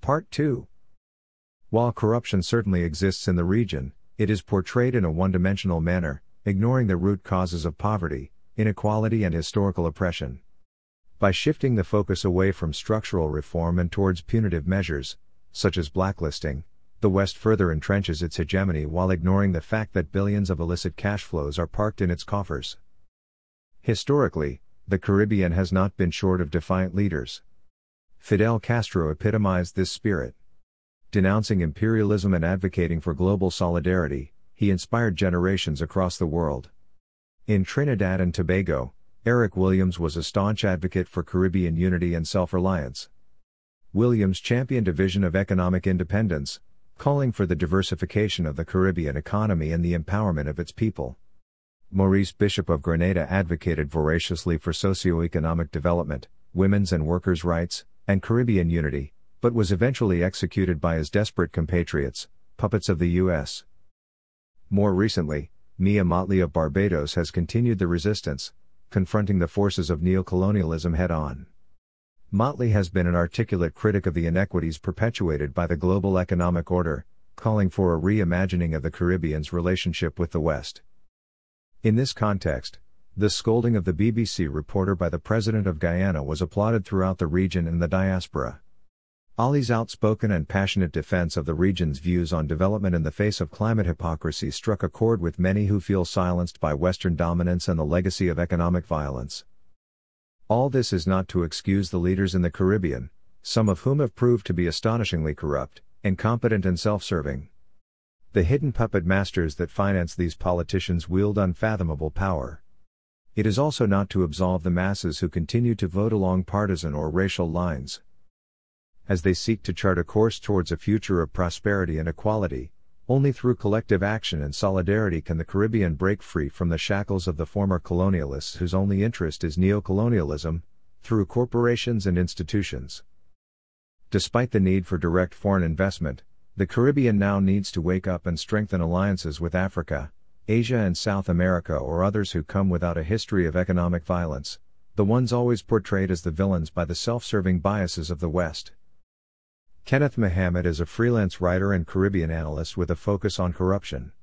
Part 2. While corruption certainly exists in the region, it is portrayed in a one-dimensional manner, ignoring the root causes of poverty, inequality and historical oppression. By shifting the focus away from structural reform and towards punitive measures, such as blacklisting, the West further entrenches its hegemony while ignoring the fact that billions of illicit cash flows are parked in its coffers. Historically, the Caribbean has not been short of defiant leaders. Fidel Castro epitomized this spirit. Denouncing imperialism and advocating for global solidarity, he inspired generations across the world. In Trinidad and Tobago, Eric Williams was a staunch advocate for Caribbean unity and self-reliance. Williams championed a vision of economic independence, calling for the diversification of the Caribbean economy and the empowerment of its people. Maurice Bishop of Grenada advocated voraciously for socio-economic development, women's and workers' rights, and Caribbean unity, but was eventually executed by his desperate compatriots, puppets of the U.S. More recently, Mia Mottley of Barbados has continued the resistance, confronting the forces of neocolonialism head-on. Mottley has been an articulate critic of the inequities perpetuated by the global economic order, calling for a reimagining of the Caribbean's relationship with the West. In this context, the scolding of the BBC reporter by the President of Guyana was applauded throughout the region and the diaspora. Ali's outspoken and passionate defense of the region's views on development in the face of climate hypocrisy struck a chord with many who feel silenced by Western dominance and the legacy of economic violence. All this is not to excuse the leaders in the Caribbean, some of whom have proved to be astonishingly corrupt, incompetent and self-serving. The hidden puppet masters that finance these politicians wield unfathomable power. It is also not to absolve the masses who continue to vote along partisan or racial lines. As they seek to chart a course towards a future of prosperity and equality, only through collective action and solidarity can the Caribbean break free from the shackles of the former colonialists whose only interest is neocolonialism, through corporations and institutions. Despite the need for direct foreign investment, the Caribbean now needs to wake up and strengthen alliances with Africa, Asia and South America or others who come without a history of economic violence, the ones always portrayed as the villains by the self-serving biases of the West. Kenneth Muhammad is a freelance writer and Caribbean analyst with a focus on corruption.